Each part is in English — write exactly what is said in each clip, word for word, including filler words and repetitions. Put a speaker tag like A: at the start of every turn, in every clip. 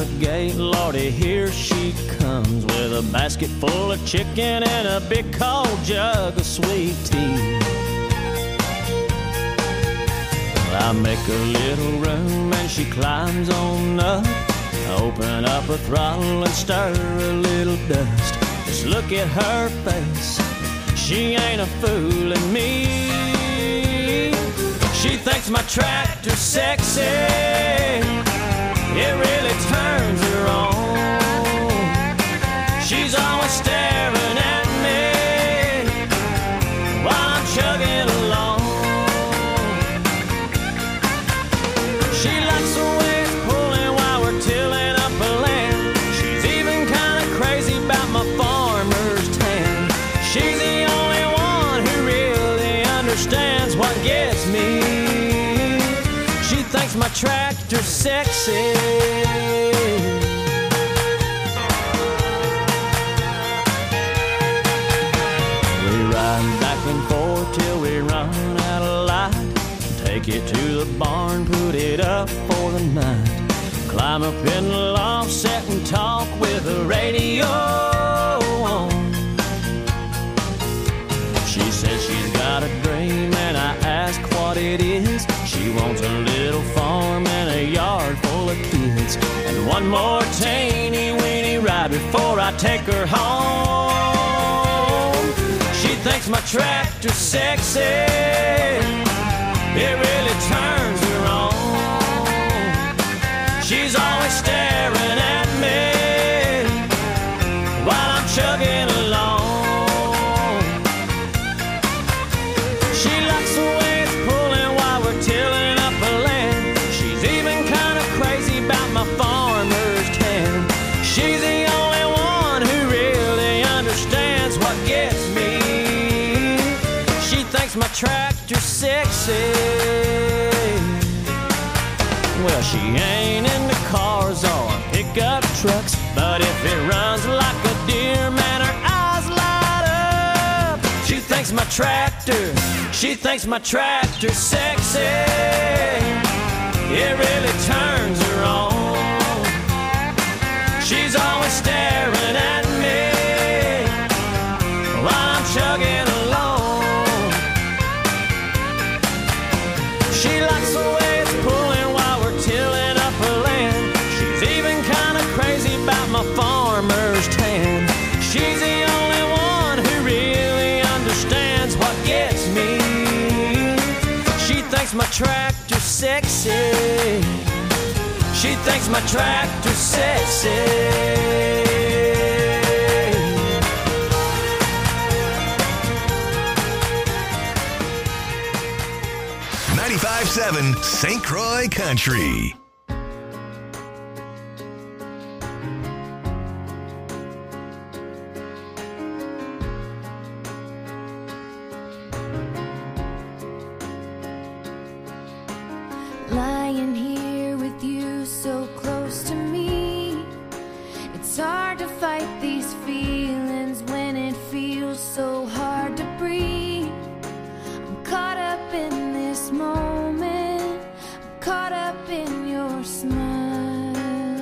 A: the gate, Lordy, here she comes with a basket full of chicken and a big cold jug of sweet tea. Well, I make a little room and she climbs on up. I open up her throttle and stir a little dust. Just look at her face, she ain't a fooling me. She thinks my tractor's sexy, it really turns her on. She's always staring at me while I'm chugging along. She likes the way it's pulling while we're tilling up a land. She's even kind of crazy about my farmer's tan. She's the only one who really understands what gets me. She thinks my tractor's sexy. We ride back and forth till we run out of light. Take it to the barn, put it up for the night. Climb up in the loft, sit and talk with the radio on. She says she's got a dream and I ask what it is. She wants a little farm and a yard full of kids, and one more teeny weeny ride before I take her home. She thinks my tractor's sexy, it really turns her on. She's always staring at me while I'm chugging along. She likes the way it's pulling while we're tilling up a land. She's even kind of crazy about my farmer's tan. She's the only one who really understands what gets me. She thinks my tractor's sexy. Well, she ain't into cars or pickup trucks, but if it runs like a deer, man, her eyes light up. She thinks my tractor, she thinks my tractor's sexy, it really turns her on. She's always staring at me while I'm chugging along. She likes the way it's pulling while we're tilling up a land. She's even kind of crazy about my farmer's tan. She's the only one who really understands what gets me. She thinks my tractor's sexy. She thinks my tractor's sexy.
B: ninety-five point seven Saint Croix Country.
C: Lying here with you so close to me, it's hard to fight these feelings when it feels so hard to breathe. I'm caught up in this moment, I'm caught up in your smile.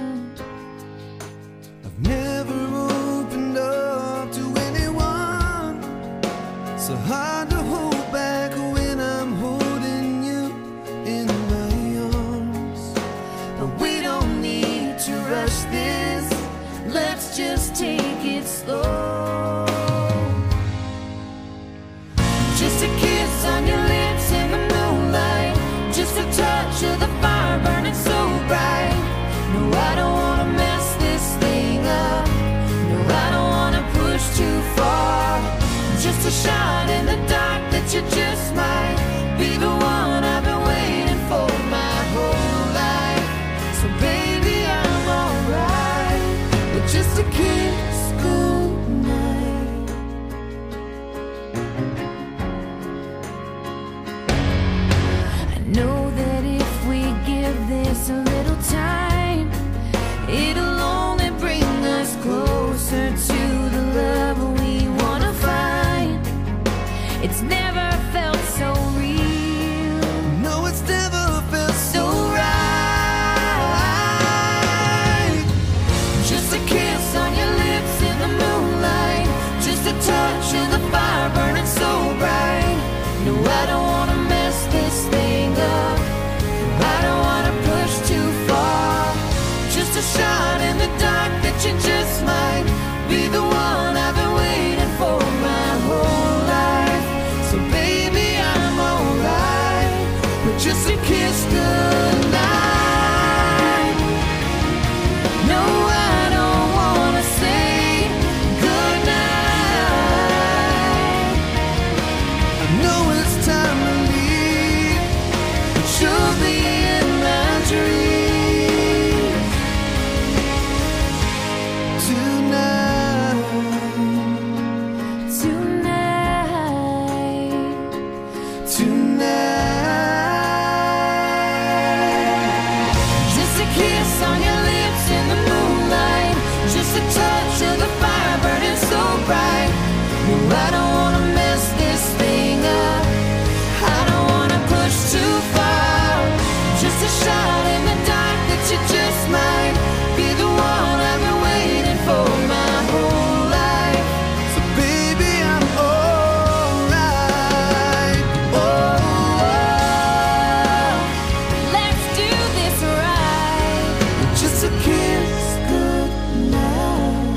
D: I've never opened up to anyone, so hard to hold back when I'm holding you in my arms. But we don't need to rush this, let's just take it slow. Just a kiss on your lips in the moonlight, just a touch of the fire burning so bright. No, I don't wanna mess this thing up, no, I don't wanna push too far. Just a shot in the dark that you just might be the one I've been waiting for my whole life. So baby, I'm alright with just a kiss goodnight. I know that if we give this a little time, it'll only bring us closer to the love we wanna find. It's never felt shot in the dark that you just might be the one I've been waiting for my whole life. So baby, I'm alright with just a kiss goodnight. No, I don't wanna say goodnight. I know it's time to leave, but you'll be in my dreams tonight.
C: Tonight,
D: Tonight, just a kiss on your lips in the moonlight, just a touch of the fire burning so bright. No, I don't wanna mess this thing up, I don't wanna push too far. Just a shot in the dark that you just might be the one I've been waiting for my whole life. So baby, I'm alright. Oh,
C: let's do this right.
D: just a kiss goodnight.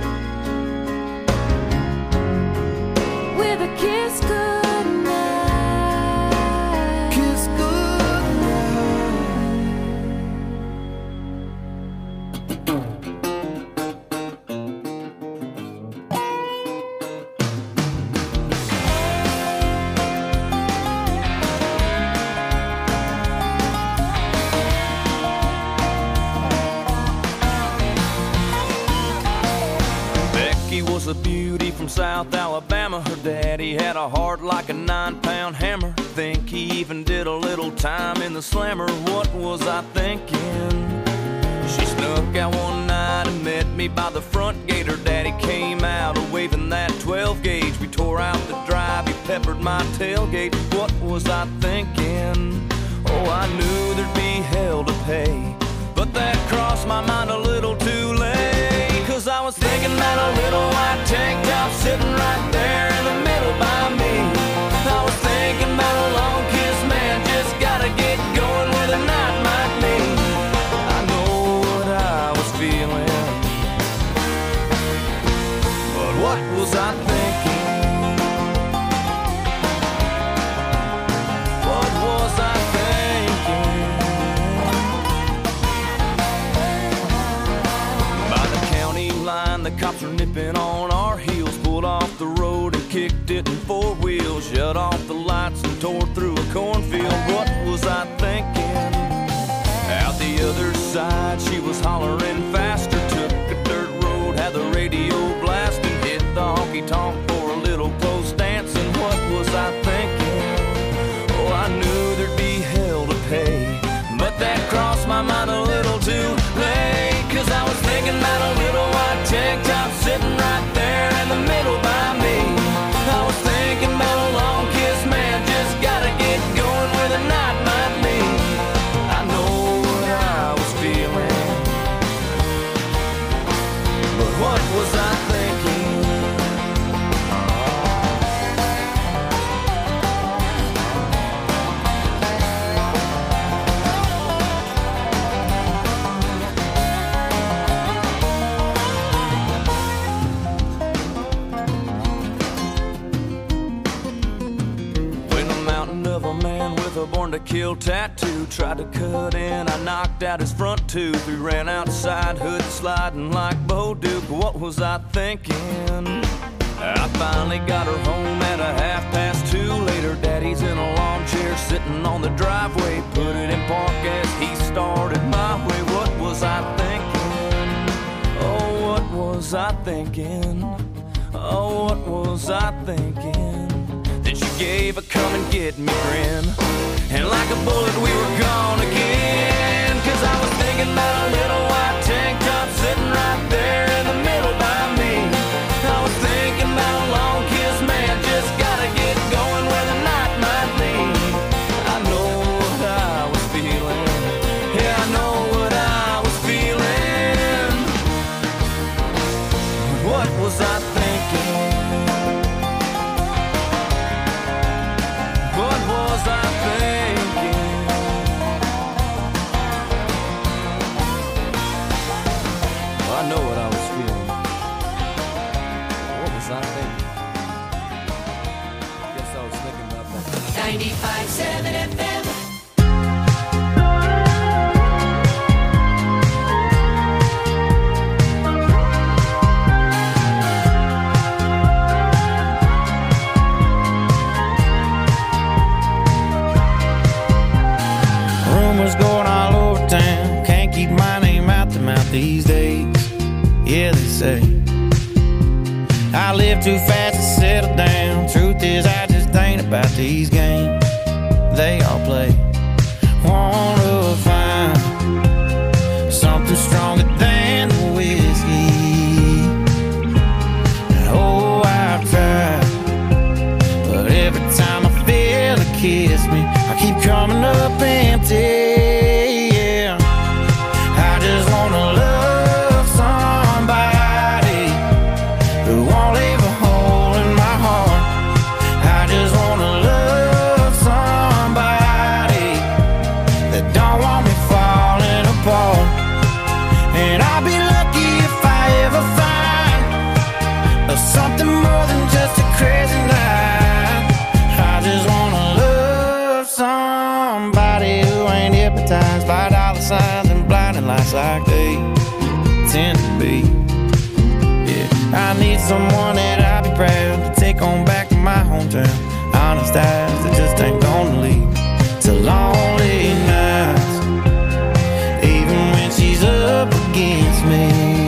C: With a kiss goodnight.
D: Kiss goodnight.
A: Becky was a beauty from South Alabama. Her daddy had a heart like a nine-pound hammer. Think he even did a little time in the slammer. What was I thinking? She snuck out one night and met me by the front gate. Her daddy came out waving that twelve gauge. We tore out the drive, he peppered my tailgate. What was I thinking? Oh, I knew there'd be hell to pay, but that crossed my mind a little too late. Cause I was thinking about a little white tank top sitting right there in the middle by me. I was thinking about a long kiss, man, just gotta get going where the night might mean. I know what I was feeling, but what was I thinking? What was I thinking? By the county line, the cops were nipping on our heels. Pulled off the road and kicked it in four wheels. Shut off the lights and tore through a cornfield. What was I thinking? Out the other side, she was hollering faster. Took a dirt road, had the radio blasting. Hit the honky-tonk for a little close dancing. What was I thinking? Oh, I knew there'd be hell to pay, but that crossed my mind a little too late. Cause I was thinking about a little white tank top sitting right there in the middle by me. I was thinking about a long kiss, man, just gotta get going where the night might mean. I know what I was feeling, but what was I thinking? Born to kill tattoo tried to cut in, I knocked out his front tooth. We ran outside, hood sliding like Bo Duke. What was I thinking? I finally got her home at a half past two. Later, daddy's in a lawn chair sitting on the driveway. Put it in park as he started my way. What was I thinking? Oh, what was I thinking? Oh, what was I thinking? Then she gave a come and get me grin, and like a bullet we were gone again. Cause I was thinking about a little white tank top sitting right there in the middle by me. I was thinking about a long kiss, man, just gotta get going where the night might lead. I know what I was feeling, yeah, I know what I was feeling. What was I thinking? What was I thinking? I know what I was feeling. What was I thinking? Guess I was thinking about that.
D: ninety-five point seven F M.
E: Rumors going all over town, can't keep my name out the mouth these days. Yeah, they say I live too fast to settle down. Truth is, I just ain't about these games they all play. Wanna find something stronger than the whiskey. Oh, I've tried, but every time I feel it kiss me, I keep coming up empty. Yeah, I just wanna love somebody who won't leave a hole in my heart. I just wanna love somebody that don't want me falling apart. And I'll be lucky if I ever find something more than just a crazy night. I just wanna love somebody who ain't hypnotized by dollar signs and blinding lights like they tend to be. Yeah, I need someone that I'll be proud to take on back to my hometown. Honest eyes that just ain't gonna lead to lonely nights, even when she's up against me.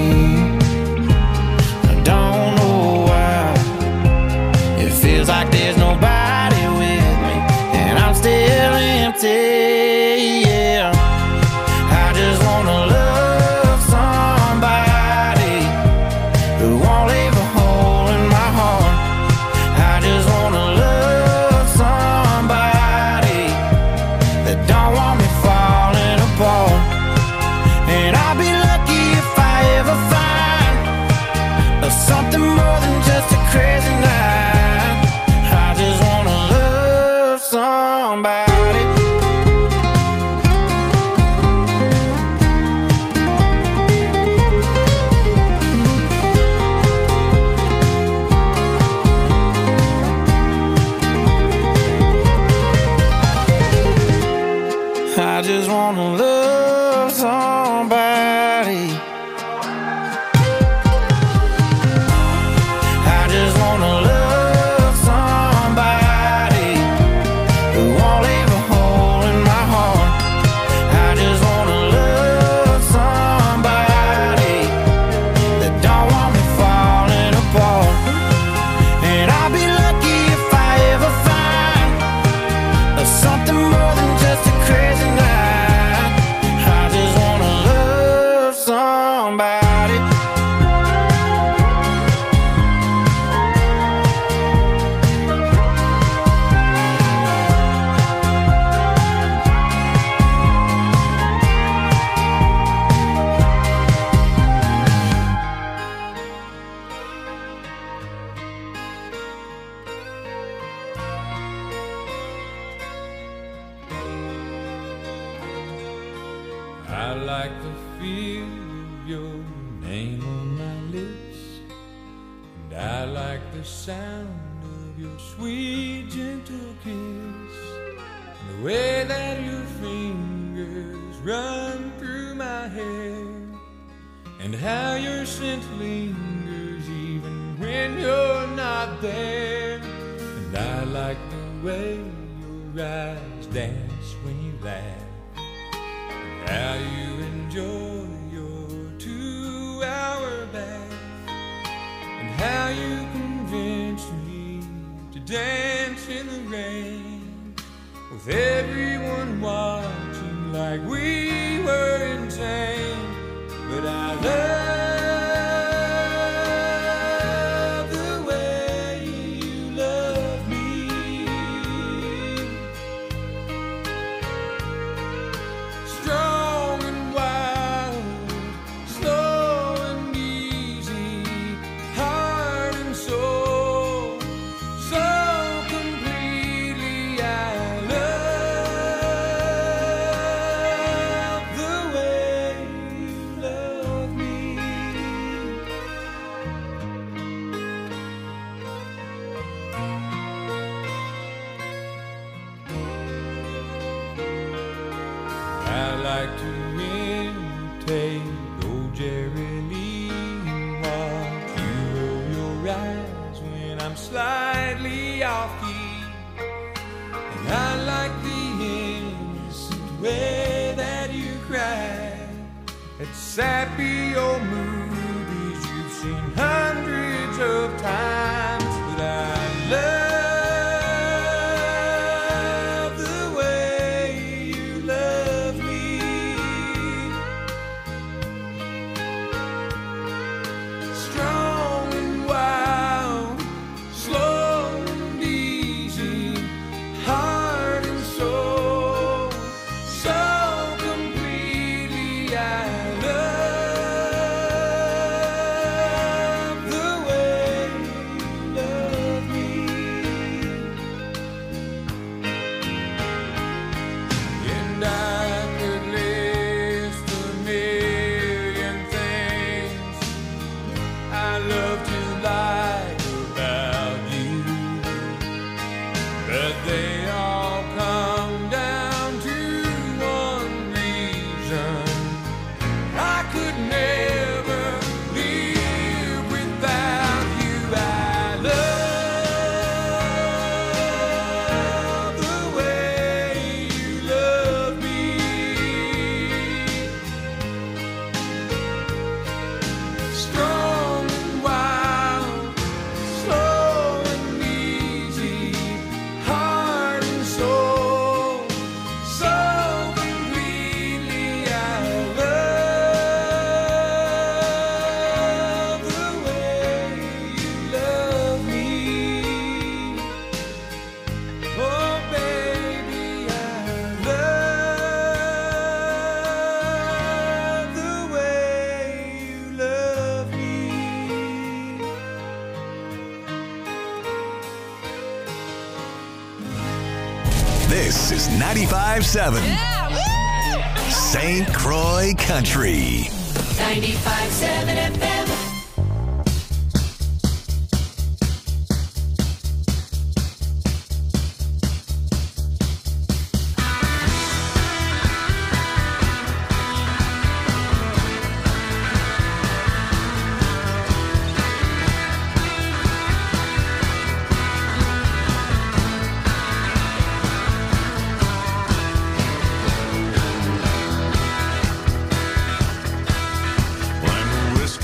E: I don't know why it feels like there's nobody with me, and I'm still empty. Yeah, I just wanna love somebody who won't leave a hole in my heart. I just wanna love somebody that don't want me falling apart. And I'll be lucky if I ever find something more than just a crazy night. I just wanna love somebody. I just wanna love somebody. I just wanna love somebody who won't leave a hole in my heart. I just wanna love somebody that don't want me falling apart. And I'll be lucky if I ever find something more than just a crazy night. I just wanna love somebody.
F: I like the feel of your name on my lips, and I like the sound of your sweet, gentle kiss, and the way that your fingers run through my hair, and how your scent lingers even when you're not there. And I like the way your eyes dance when you laugh, how you enjoy your two-hour bath, and how you convince me to dance in the rain, with everyone watching like we were insane. But I love the way you love me. Strong and wild, slow and easy, heart and soul, so completely. I love the way you love me. like to imitate old Jerry Lee and watch you roll your eyes when I'm slightly off key. And I like the innocent way that you cry at sappy old movies you've seen hundreds of times. But I love the way you love me, strong and wild, slow and easy, heart and soul, so completely. I love the way you love me. And I could list a million things I love to like about you, but they all come down to one reason: I could never live without you. I love the way you love me, strong and wild, slow and easy, heart and soul, so completely. I love the way you love me. Oh baby, I love the way you love me.
B: This is ninety-five seven Saint Croix Country.
D: ninety-five seven F M.
F: When the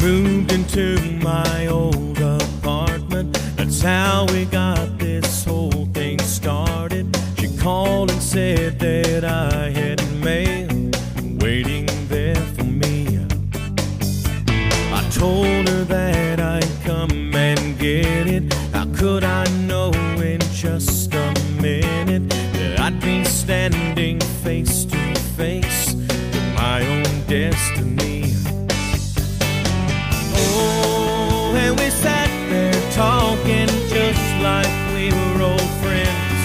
G: moved into my old apartment. That's how we got this whole thing started. She called and said that I had mail waiting there for me. I told her that I'd come and get it. How could I know in just a minute that I'd be standing face to face with my own destiny? Oh, and we sat there talking just like we were old friends.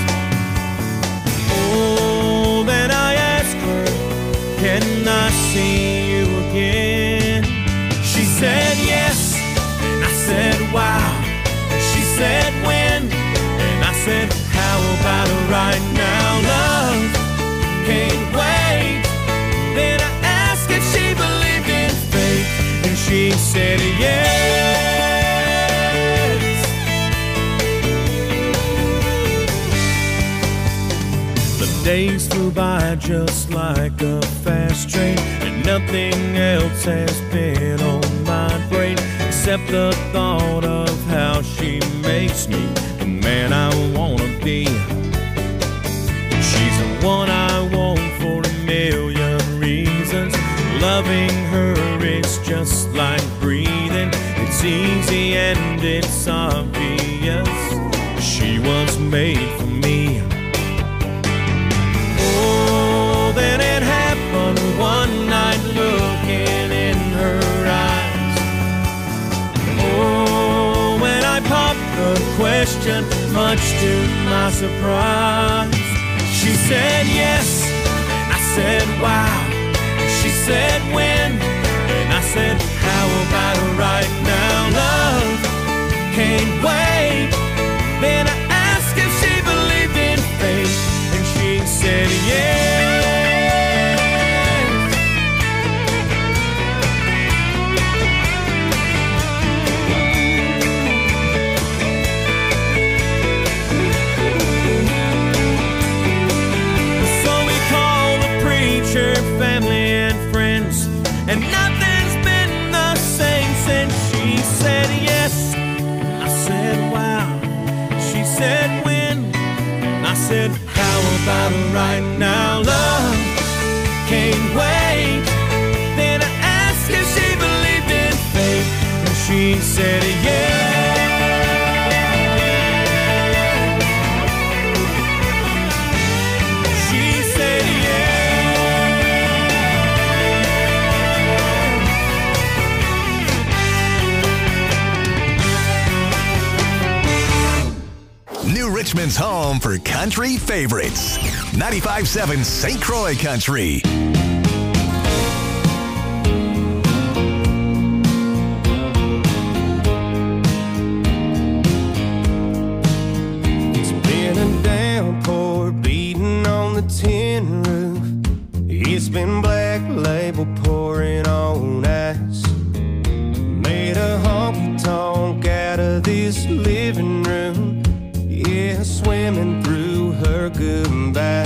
G: Oh, then I asked her, can I see you again? She said yes, and I said wow. She said when, and I said how about it right now? Love can't wait. Then I asked if she believed in fate, and she said yes. The days flew by just like a fast train, and nothing else has been on my brain except the thought of how she makes me the man I wanna be. She's the one I want for a million reasons. Loving her is just like breathing. It's easy and it's obvious. She was made for me. Oh, then it happened one night looking in her eyes. Oh, when I popped the question, much to my surprise, she said yes, and I said wow. She said when, and I said how about it right now? Love can't wait. Then I asked if she believed in fate, and she said yes. So we called the preacher, family and friends, and nothing's been the same since. She said yes, I said wow. She said when, I said how about it right now? Love can't wait. Then I asked if she believed in fate, and she said yes. She said
B: New Richmond's home for country favorites. ninety-five point seven Saint Croix Country.
H: It's been a downpour beating on the tin roof. It's been black label pouring on ice. Made a honky tonk out of this living room. Yeah, swimming through her goodbye.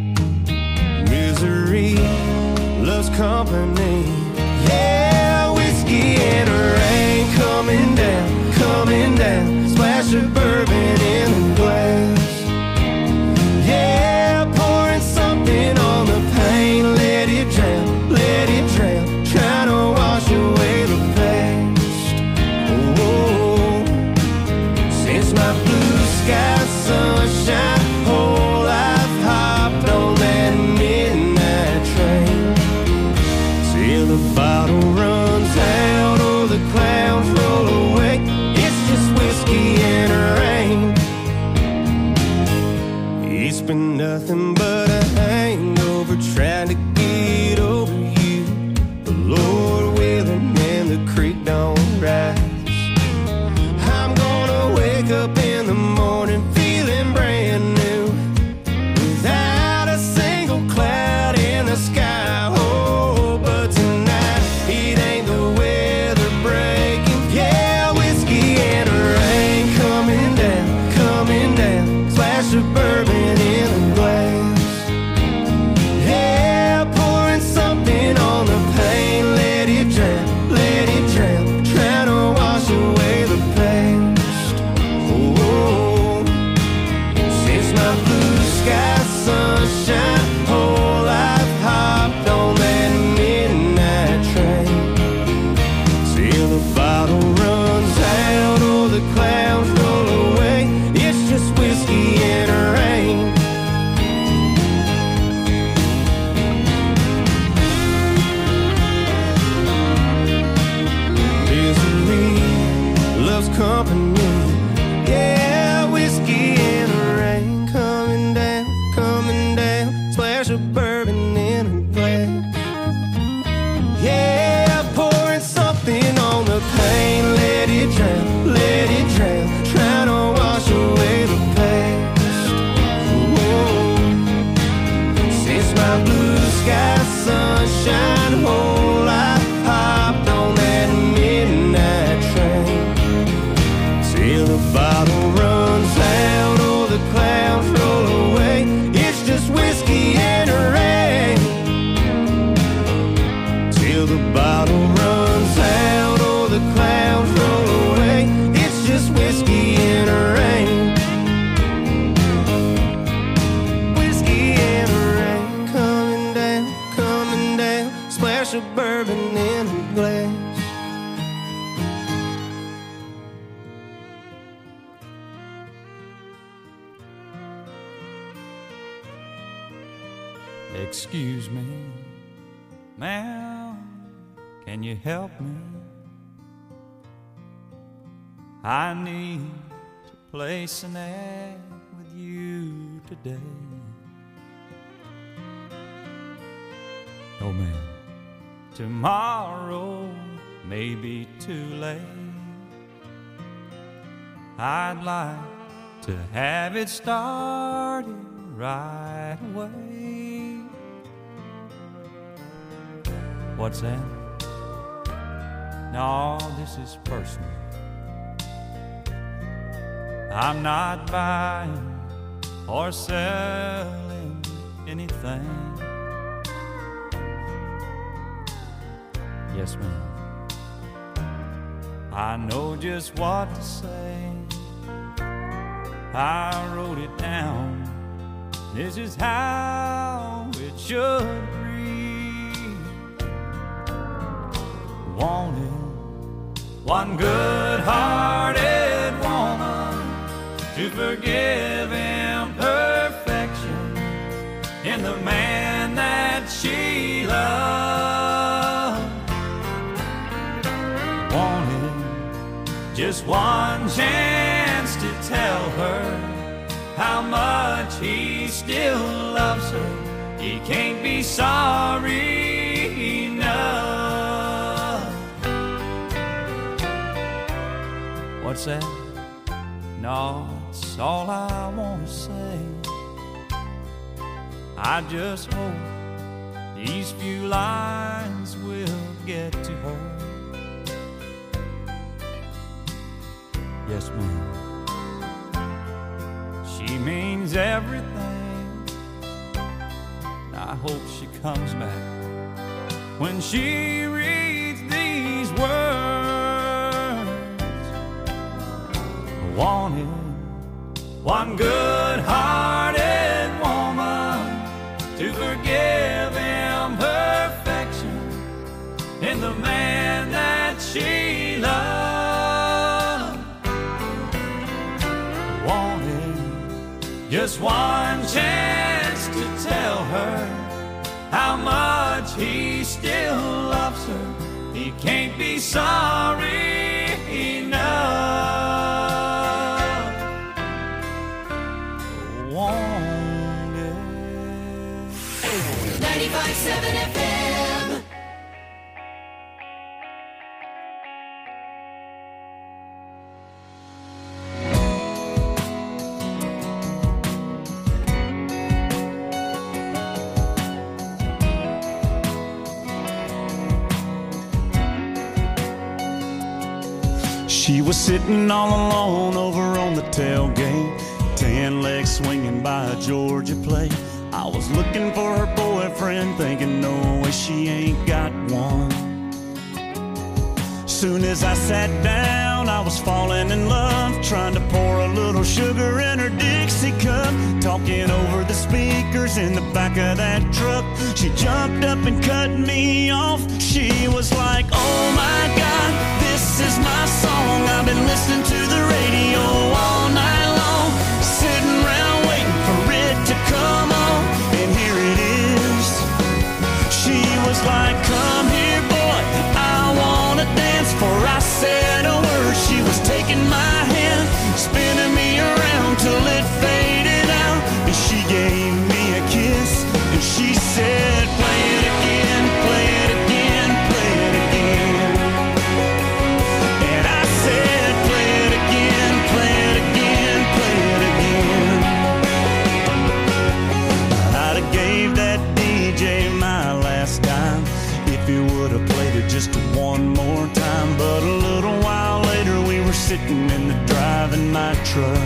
H: Misery loves company. Yeah, whiskey and rain coming down, coming down. Splash of bourbon in the glass. Yeah, pouring something on the pain. Let it drown, let it drown. Trying to wash away the past. Oh, since my blue sky sunshine, whole life hopped on that midnight train. Till the bottle runs out or the clouds roll away. It's just whiskey and rain. It's been nothing but a hangover trying to get over you. The Lord willing and the creek don't rise. I'm gonna wake up in the morning feeling brand new, without a single cloud in the sky. Oh, but tonight till the bottle runs out or the clouds roll away. It's just whiskey in the rain. Whiskey in the rain. Coming down, coming down. Splash of bourbon in a glass.
I: Excuse me, ma'am, can you help me? I need to place an ad with you today. Oh, ma'am, tomorrow may be too late. I'd like to have it started right away. What's that? No, this is personal. I'm not buying or selling anything. Yes, ma'am. I know just what to say. I wrote it down. This is how it should read. Wanted one good-hearted woman to forgive imperfection in the man that she loved. Wanted just one chance to tell her how much he still loves her. He can't be sorry enough. What's that? No, it's all I want to say. I just hope these few lines will get to her. Yes, ma'am. She means everything. I hope she comes back when she reads these words. Wanted one good-hearted woman to forgive imperfection in the man that she loved. Wanted just one chance to tell her how much he still loves her. He can't be sorry enough. Wanted
D: ninety-five point seven F M.
E: She was sitting all alone over on the tailgate, tan legs swinging by a Georgia plate. I was looking for her boyfriend, thinking no way she ain't got one. Soon as I sat down, I was falling in love, trying to pour a little sugar in her Dixie cup, talking over the speakers in the back of that truck. She jumped up and cut me off. She was like, oh my God, this is my song. I've been listening to the radio all night long, sitting around waiting for it to come on, and here it is. She was like, come here, boy, I wanna dance. Before I said a word, she was taking my hand, spinning me around till it faded out, and she gave me a kiss, and she said, play it again, play it again, play it again. And I said, play it again, play it again, play it again. I'd have gave that D J my last dime if he would have played it just one more time. But a little while later we were sitting in the drive in my truck.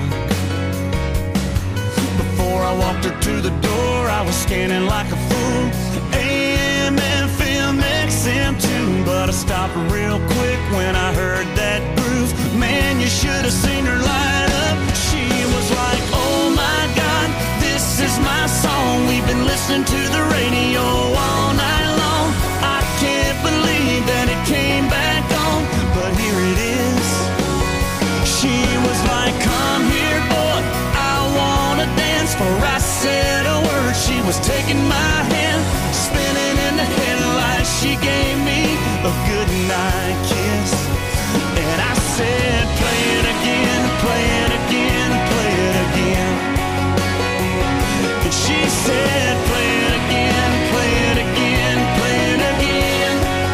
E: Before I walked her to the door, I was scanning like a fool, A M, F M, and likes him too, but I stopped real quick when I heard that groove. Man, you should have seen her light up. She was like, oh my God, this is my song. We've been listening to the radio all night long. I can't believe that it came back on, but here it is. She was like, come here, boy, I wanna dance. For I said a word, she was taking my hand, spinning in the headlights. She gave me a good night kiss, and I said, play it again, play it again, play it again. And she said, play it again, play it again, play it again.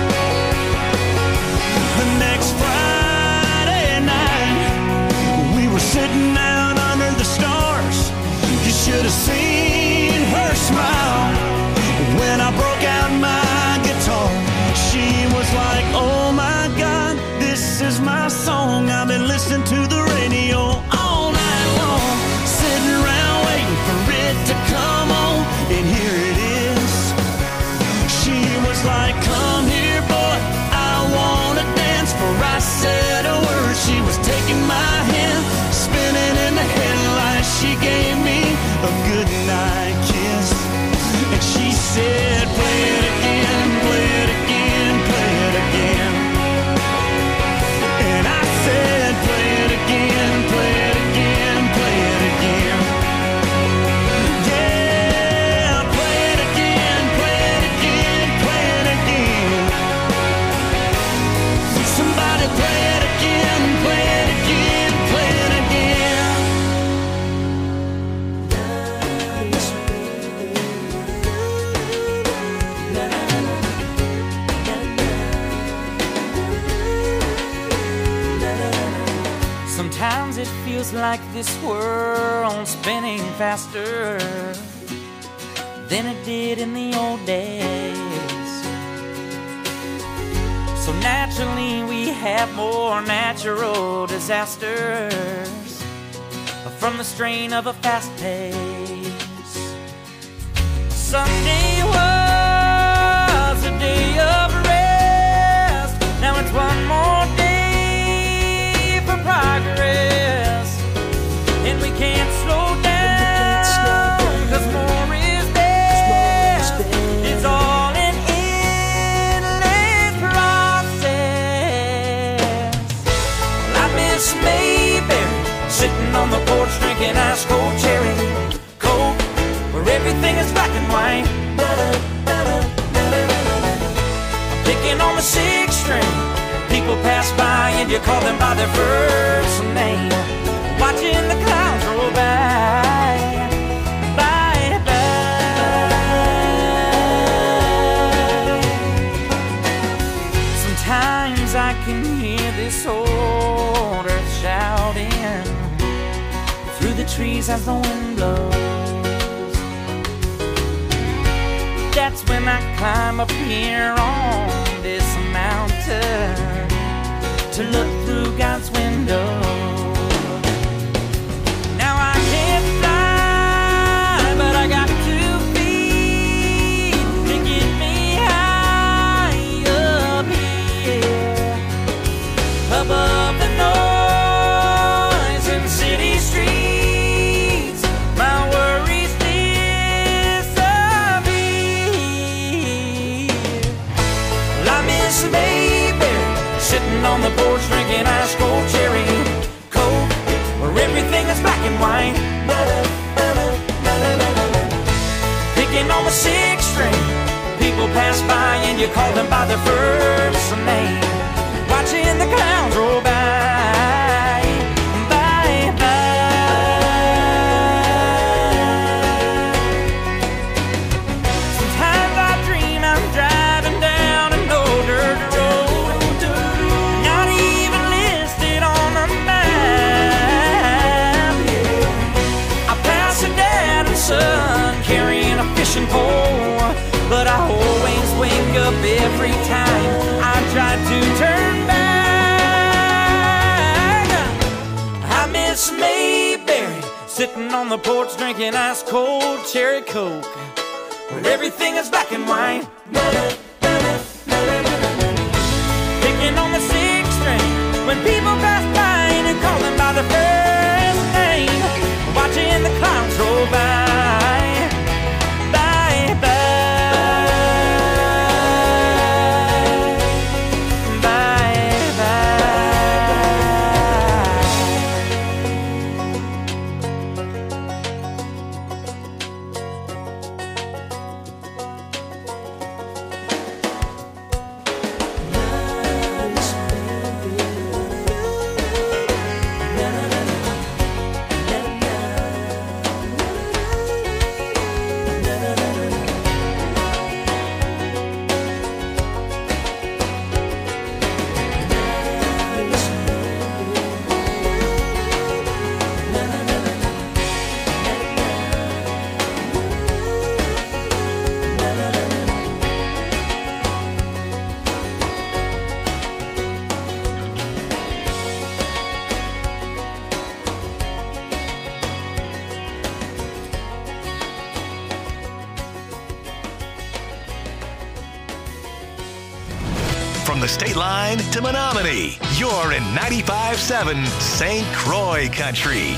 E: The next Friday night, we were sitting out under the stars. You should have seen her smile when I broke out my guitar. She was like, oh my God, this is my song. I've been listening to the radio all night long, sitting around waiting for it to come on, and here it is. She was like, come here, boy, I wanna dance. For I said a word, she was taking my hand, spinning in the headlights. She gave me a good night kiss, and she said, play it again, play it again, play it again. And I said, play it again, play it again, play it again. Yeah, play it again, play it again, play it again. Somebody play it again, play it again, play it again.
J: Sometimes it feels like this world's spinning faster than it did in the old days. So naturally we have more natural disasters from the strain of a fast pace. Sunday was a day of rest. Now it's one more day for progress, and we can't slow down, cause more is best. It's all an endless process. Well, I miss Mayberry, sitting on the porch drinking ice cold cherry coke, where everything is black and white. I'm picking on the sixth string. People pass by and you call them by their first name, watching the clouds roll by, by, by. Sometimes I can hear this old earth shouting through the trees as the wind blows. That's when I climb up here on this mountain to look through God's window. Now I can't fly, but I got two feet to get me high up here, above the noise in city streets. My worries disappear. Well, I miss Mayberry, sitting on the porch drinking ice cold cherry coke, where everything is black and white. Picking on the sixth string, people pass by and you call them by their first name, watching the clouds roll by, by, by. Sometimes I dream I'm driving down an old dirt road, not even listed on the map. I pass a dad and son carrying a fishing pole, but I always wake up every time I try to turn back. I miss Mayberry, sitting on the porch drinking ice cold cherry coke, where everything is black and white.
B: from the state line to Menominee. You're in ninety-five point seven Saint Croix Country.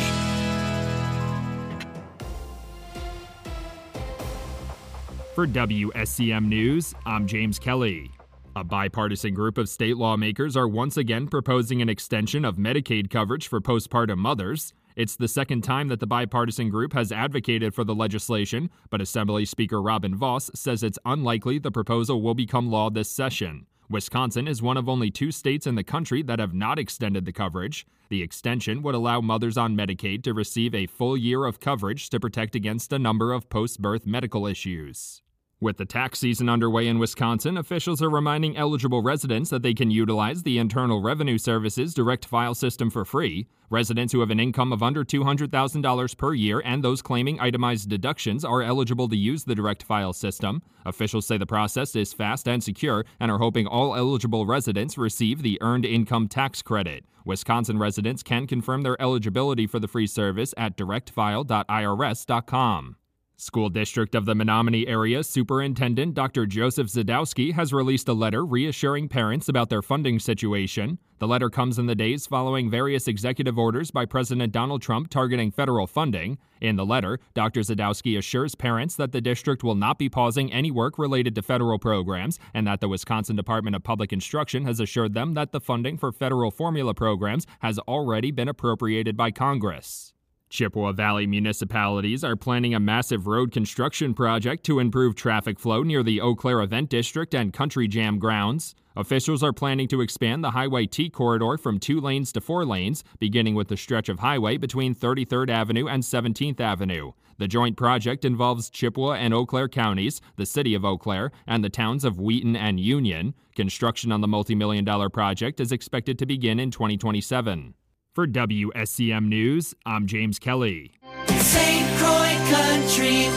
K: For W S C M News, I'm James Kelly. A bipartisan group of state lawmakers are once again proposing an extension of Medicaid coverage for postpartum mothers. It's the second time that the bipartisan group has advocated for the legislation, but Assembly Speaker Robin Vos says it's unlikely the proposal will become law this session. Wisconsin is one of only two states in the country that have not extended the coverage. The extension would allow mothers on Medicaid to receive a full year of coverage to protect against a number of post-birth medical issues. With the tax season underway in Wisconsin, officials are reminding eligible residents that they can utilize the Internal Revenue Service's direct file system for free. Residents who have an income of under two hundred thousand dollars per year and those claiming itemized deductions are eligible to use the direct file system. Officials say the process is fast and secure and are hoping all eligible residents receive the Earned Income Tax Credit. Wisconsin residents can confirm their eligibility for the free service at direct file dot I R S dot com. School District of the Menominee Area Superintendent Doctor Joseph Zadowski has released a letter reassuring parents about their funding situation. The letter comes in the days following various executive orders by President Donald Trump targeting federal funding. In the letter, Doctor Zadowski assures parents that the district will not be pausing any work related to federal programs and that the Wisconsin Department of Public Instruction has assured them that the funding for federal formula programs has already been appropriated by Congress. Chippewa Valley municipalities are planning a massive road construction project to improve traffic flow near the Eau Claire Event District and Country Jam grounds. Officials are planning to expand the Highway T corridor from two lanes to four lanes, beginning with the stretch of highway between thirty-third Avenue and seventeenth Avenue. The joint project involves Chippewa and Eau Claire counties, the city of Eau Claire, and the towns of Wheaton and Union. Construction on the multi-million dollar project is expected to begin in twenty twenty-seven. For W S C M News, I'm James Kelly.
J: Saint Croix Country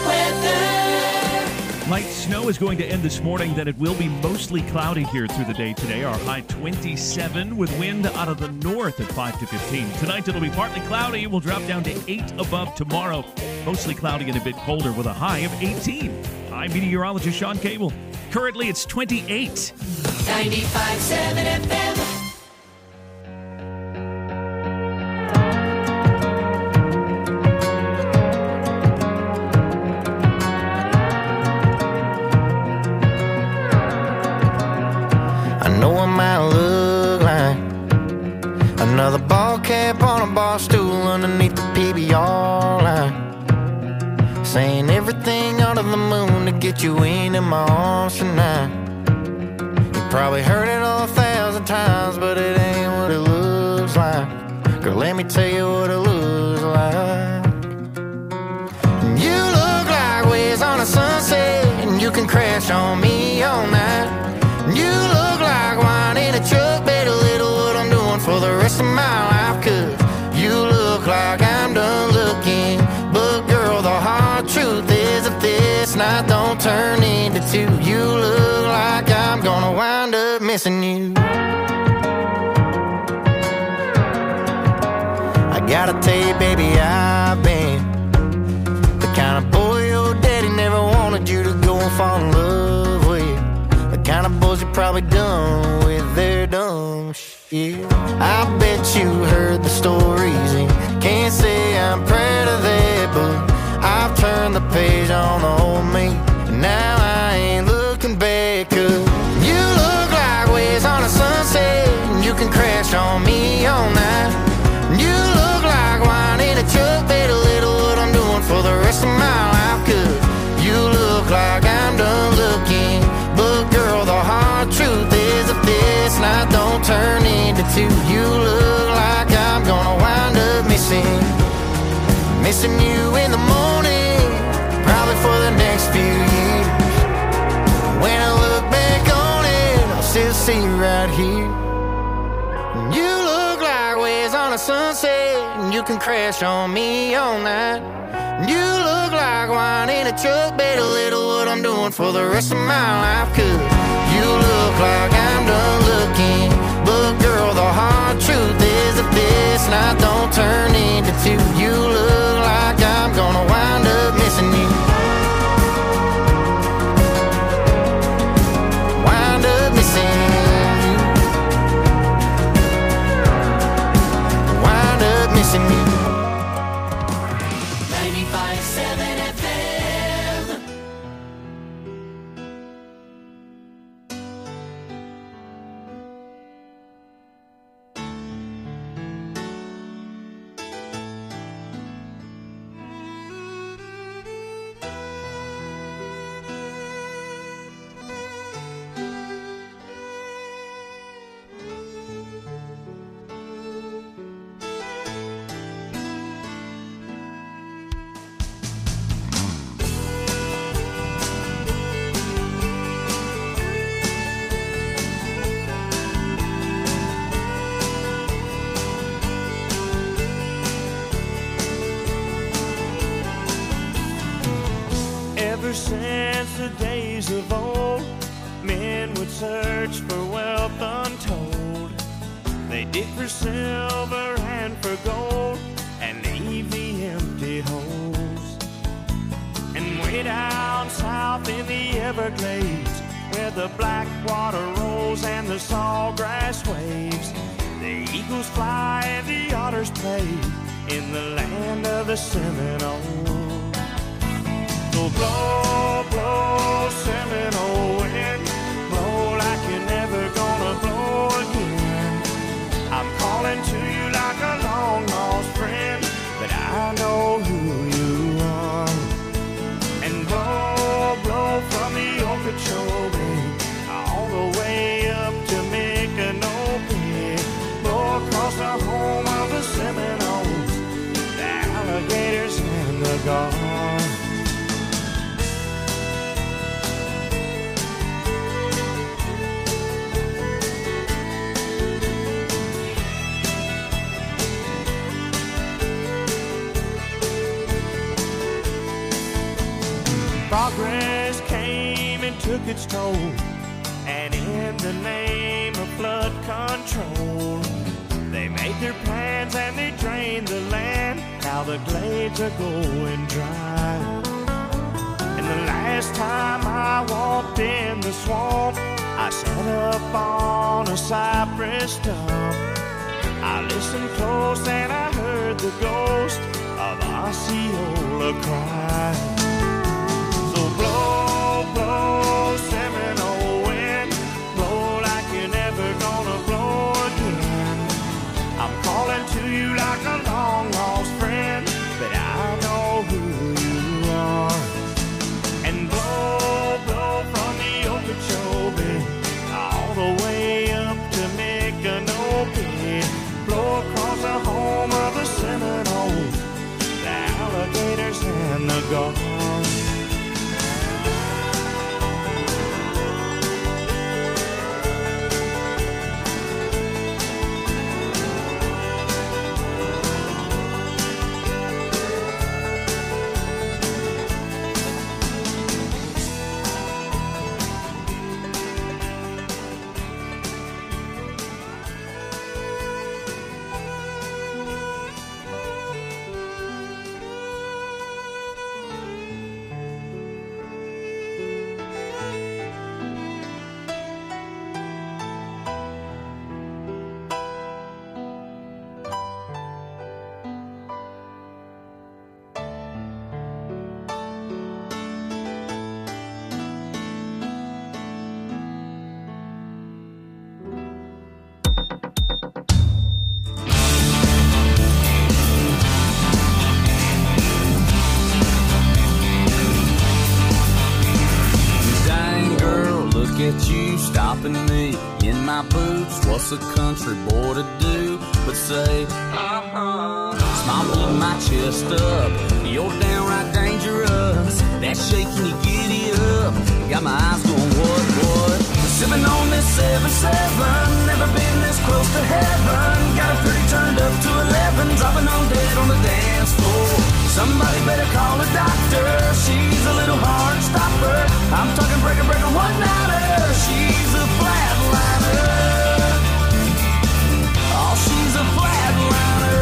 J: weather.
L: Light snow is going to end this morning, then it will be mostly cloudy here through the day today. Our high twenty-seven with wind out of the north at five to fifteen. Tonight it'll be partly cloudy. We'll drop down to eight above tomorrow. Mostly cloudy and a bit colder with a high of eighteen. I'm meteorologist Sean Cable. Currently it's twenty-eight.
D: ninety-five point seven F M.
E: Another ball cap on a bar stool underneath the P B R line, saying everything under the moon to get you into my arms tonight. You probably heard it all a thousand times, but it ain't what it looks like. Girl, let me tell you what it looks like. You look like waves on a sunset, and you can crash on me all night. You look like wine in a truck, better little what I'm doing for the rest of my life. Cause you look like I'm done looking, but girl, the hard truth is if this night don't turn into two, you look like I'm gonna wind up missing you. I gotta tell you, baby, I've been the kind of boy your daddy never wanted you to go and fall in love with. The kind of boys you're probably done with their dumb shit. I bet you heard the stories and can't say I'm proud of that, but I've turned the page on the old me, and now I ain't looking back. Cause you look like waves on a sunset, and you can crash on me all night. You look like wine in a truck, better little what I'm doing for the rest of my life. Cause you look like I'm done looking, but girl, the hard truth is if this night don't turn into two, you look like I'm gonna wind up missing Missing you in the morning, probably for the next few years. When I look back on it, I'll still see you right here. You look like waves on a sunset, and you can crash on me all night. You look like wine in a truck, better little what I'm doing for the rest of my life. Cause you look like I'm done looking, but girl, the hard truth is if this night don't turn into two, you look like I'm gonna wind up missing you. Wind up missing you.
G: days of old, men would search for wealth untold. They dig for silver and for gold and leave the empty holes. And way down south in the Everglades, where the black water rolls and the sawgrass waves, the eagles fly and the otters play in the land of the Seminoles. So blow, blow, Seminole wind, blow like you're never gonna blow again. I'm calling to you like a long lost friend, but I know who you are. And blow, blow from the Okeechobee all the way up to Micanopy, blow across the home of the Seminoles, the alligators and the gulls. Progress came and took its toll, and in the name of flood control, they made their plans and they drained the land. Now the glades are going dry. And the last time I walked in the swamp, I sat up on a cypress stump. I listened close and I heard the ghost of Osceola cry. Blow, blow, Seminole wind, blow like you're never gonna blow again. I'm calling to you like a long lost friend, but I know who you are. And blow, blow from the Okeechobee all the way up to Micanopy, blow across the home of the Seminoles, the alligators and the gulls.
M: What's a country boy to do but say, uh-huh? Smile my chest up, you're downright dangerous. That shaking you giddy up, got my eyes going what, what? Sipping on this seven seven, never been this close to heaven. Got her pretty turned up to eleven, dropping on dead on the dance floor. Somebody better call a doctor, she's a little hard stopper. I'm talking breaker, breaker, one-nighter, she's a flatliner. She's a flatliner.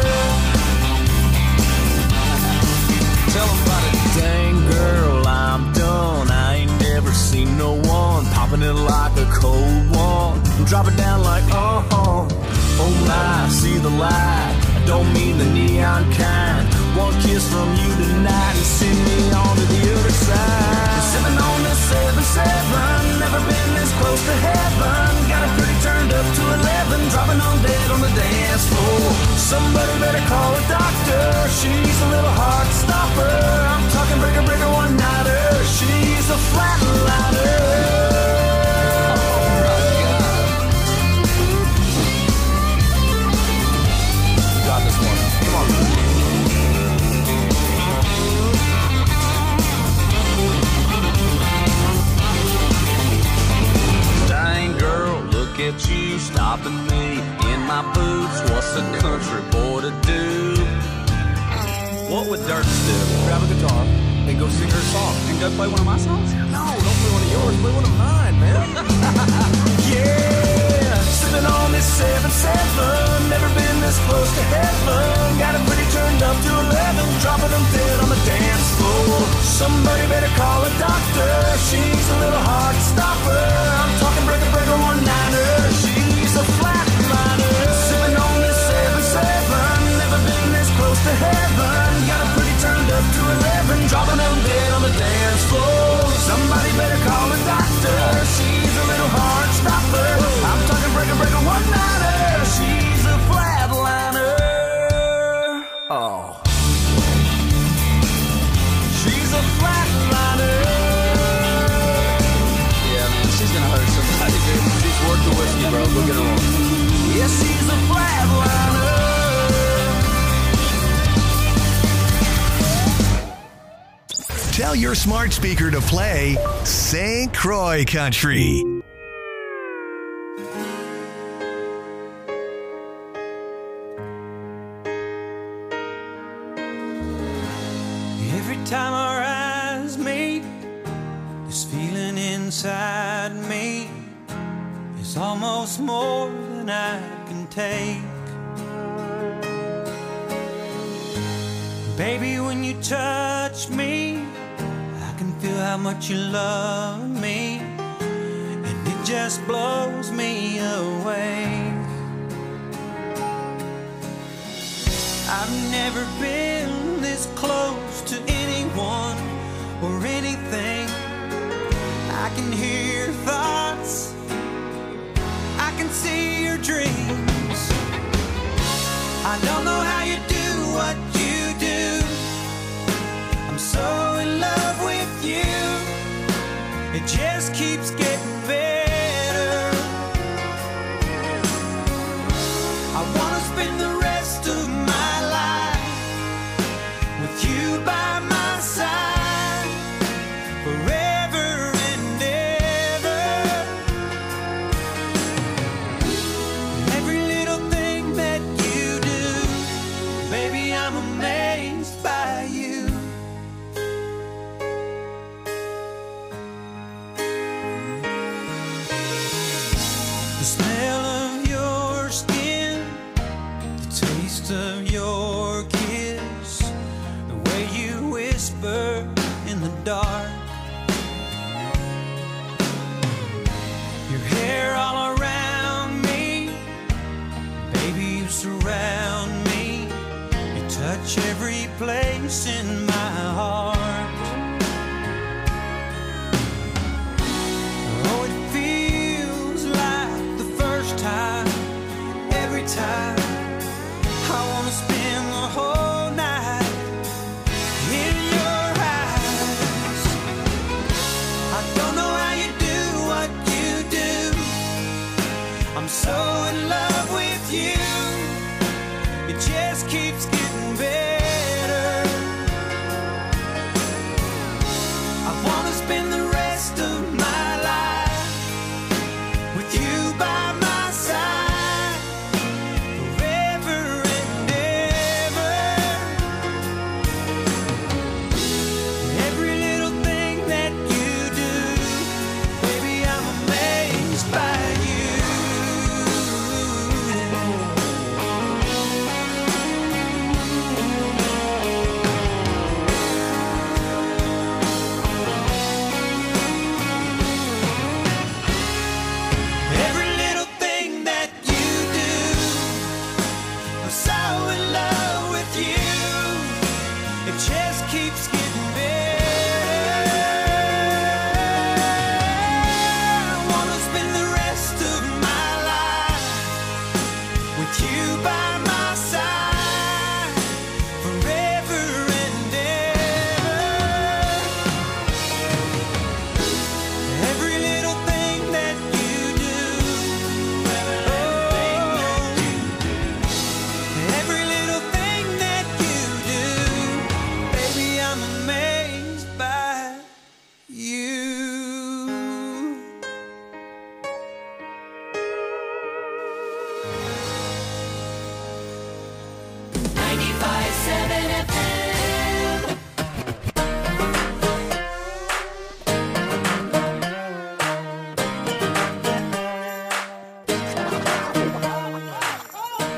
M: Tell them about it. Dang girl, I'm done. I ain't never seen no one popping it like a cold one. Drop it down like uh-huh. Oh my, see the light. I don't mean the neon kind. One kiss from you tonight and send me on to the other side. Sipping on this seven seven, never been this close to heaven. Got her pretty turned up to eleven, dropping on dead on the dance floor. Somebody better call a doctor, she's a little hard stopper. I'm talking breaker, breaker, one-nighter, she's a flatliner. Got this one. Come on. Dang girl, look at you stopping me in my boots. What's a country boy to do? What would Dirks do?
N: Grab a guitar and and go sing her song.
O: And go play one of my songs?
N: No, don't play one of yours. Play one of mine, man. Yeah, sipping on this seven seven. Never been this close to heaven. Got it pretty turned up to eleven. Dropping them dead on the dance floor. Somebody better call a doctor. She's a little hard to stop her. I'm talking breaker breaker one niner. She's a flatliner. Sipping on this seven seven. Never been this close to heaven. Got it pretty turned up to eleven. Dropping them dead on the dance floor. Somebody better call a doctor. She's a little hard stopper. I'm talking breaker breaker one niner. She's a flatliner. Oh. She's a flatliner.
O: Yeah, man, she's gonna hurt somebody, dude. She's worth the whiskey, bro. Go get her on.
N: Yes, she's a flatliner.
B: Tell your smart speaker to play Saint Croix Country.
J: Every time our eyes meet, this feeling inside me is almost more than I can take. Baby, when you touch me, I can feel how much you love me, and it just blows me away. I've never been this close to anyone or anything. I can hear your thoughts, I can see your dreams. I don't know how you do what you do. I'm so in love with you. It just keeps getting better. I wanna spend the rest of my life with you by my side, forever and ever. Every little thing that you do, baby, I'm amazed by you. The smell of your skin, the taste of your kiss, the way you whisper in the dark, your hair all around me, baby, you surround me, you touch every place in my heart. Oh, it feels like the first time, every time. I wanna spend the whole night in your eyes. I don't know how you do what you do. I'm so in love with you. It just keeps getting better. I wanna spend the rest of my life with you by my side, forever and ever. Every little thing that you do, baby, I'm amazed by you.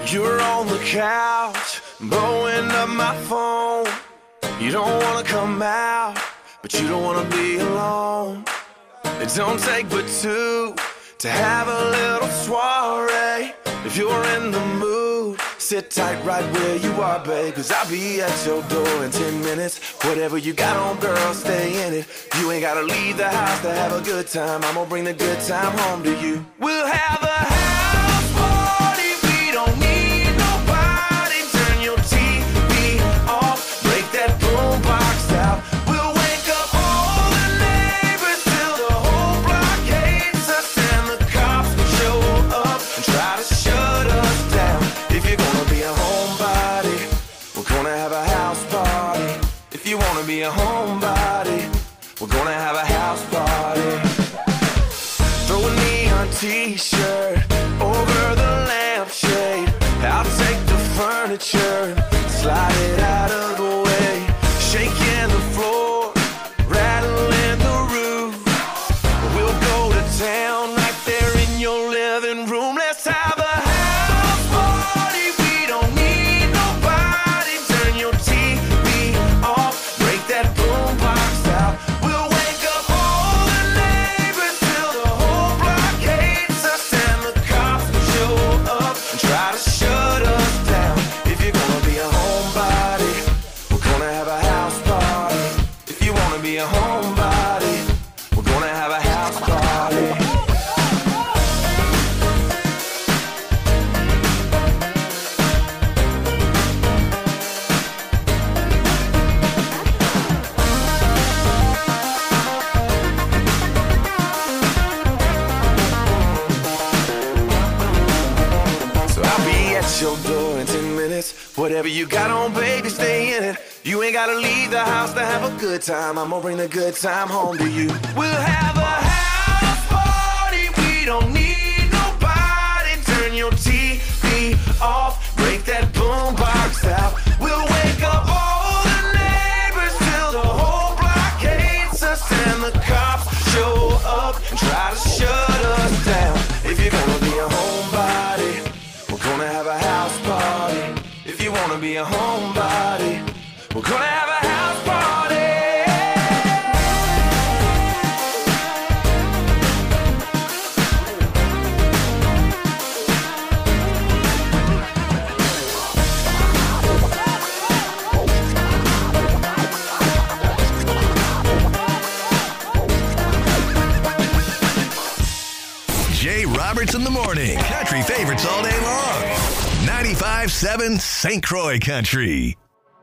H: You're on the couch, blowing up my phone. You don't wanna come out, but you don't wanna be alone. It don't take but two to have a little soiree. If you're in the mood, sit tight right where you are, babe, cause I'll be at your door in ten minutes. Whatever you got on, girl, stay in it. You ain't gotta leave the house to have a good time. I'm gonna bring the good time home to you. We'll have a house party. We don't need nobody. Turn your T V off, break that boombox out. We'll wake up all the neighbors till the whole block hates us, and the cops show up and try to shut us down. If you're gonna be a homebody, we're gonna have a house party. If you wanna be a homebody, we're gonna have a house party. Throw a neon t-shirt over the lampshade. I'll take the furniture, slide it out of the way. Shaking the floor, rattling the roof. We'll go to town right there in your living room. Let's have a house party. We don't need nobody. Turn your T V off, break that boombox out. We'll wake up all the neighbors till the whole block hates us, and the cops show up and try to shut us down. If you're gonna be a homebody, we're gonna have a house party. If you wanna be a homebody, we're gonna have a house party. So I'll be at your door in ten minutes. Whatever you got on, baby, stay in it. You ain't gotta leave the house to have a good time. I'm gonna bring the good time home to you. We'll have a house party. We don't need nobody. Turn your T V off, break that boombox out. We'll wake up all the neighbors till the whole block hates us, and the cops show up and try to shut us down. If you're gonna be a homebody, we're gonna have a house party. If you wanna be a homebody, we're gonna have a house party.
B: Jay Roberts in the morning. Country favorites all day long. ninety-five seven Saint Croix Country.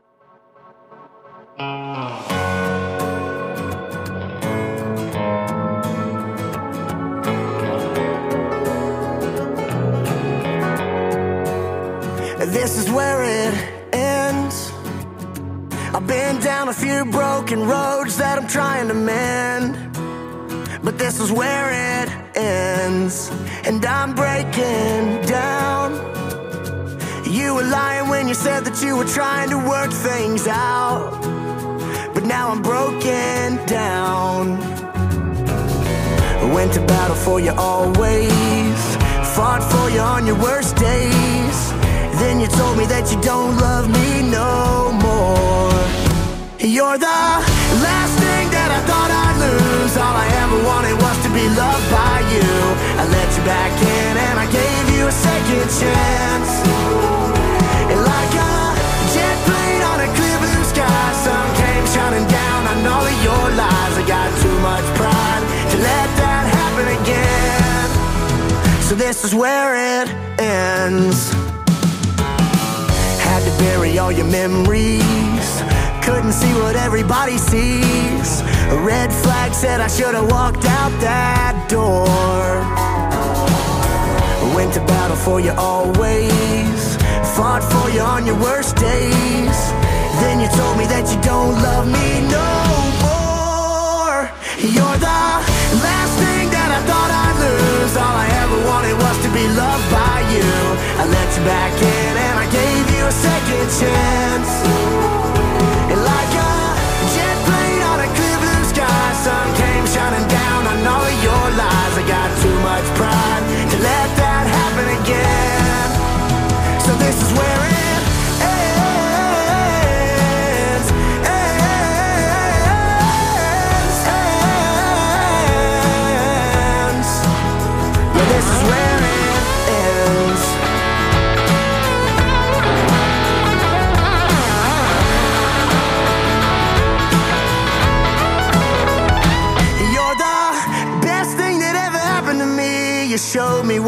P: This is where it ends. I've been down a few broken roads that I'm trying to mend, but this is where it ends, and I'm breaking down. You were lying when you said that you were trying to work things out, but now I'm broken down. I went to battle for you always, fought for you on your worst days. Then you told me that you don't love me no more. You're the last thing that I thought I'd lose. All I ever wanted was to be loved by you. I let you back in and I gave you a second chance. And like a jet plane on a clear blue sky, sun came shining down on all of your lies. I got too much pride to let that happen again. So this is where it ends. Had to bury all your memories, couldn't see what everybody sees. A red flag said I should have walked out that door. Went to battle for you always, fought for you on your worst days. Then you told me that you don't love me no more. You're the last thing that I thought I'd lose. All I ever wanted was to be loved by you. I let you back in and I gave you a second chance. And like a jet plane on a clear blue sky, sun came shining down on all of your lies. I got too much pride to let that happen again. So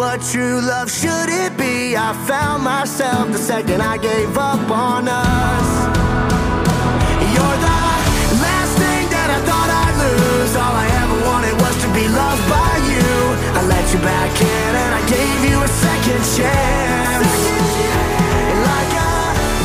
P: what true love should it be? I found myself the second I gave up on us. You're the last thing that I thought I'd lose. All I ever wanted was to be loved by you. I let you back in and I gave you a